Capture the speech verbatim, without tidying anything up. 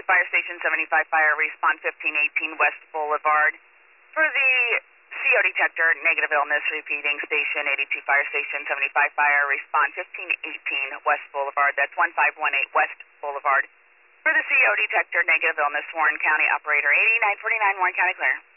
eighty-two Fire Station seventy-five Fire, respond fifteen eighteen West Boulevard. For the C O detector, negative illness, repeating station eighty-two Fire Station seventy-five Fire, respond fifteen eighteen West Boulevard. That's one five one eight West Boulevard. For the C O detector, negative illness, Warren County, operator eighty-nine forty-nine, Warren County, clear.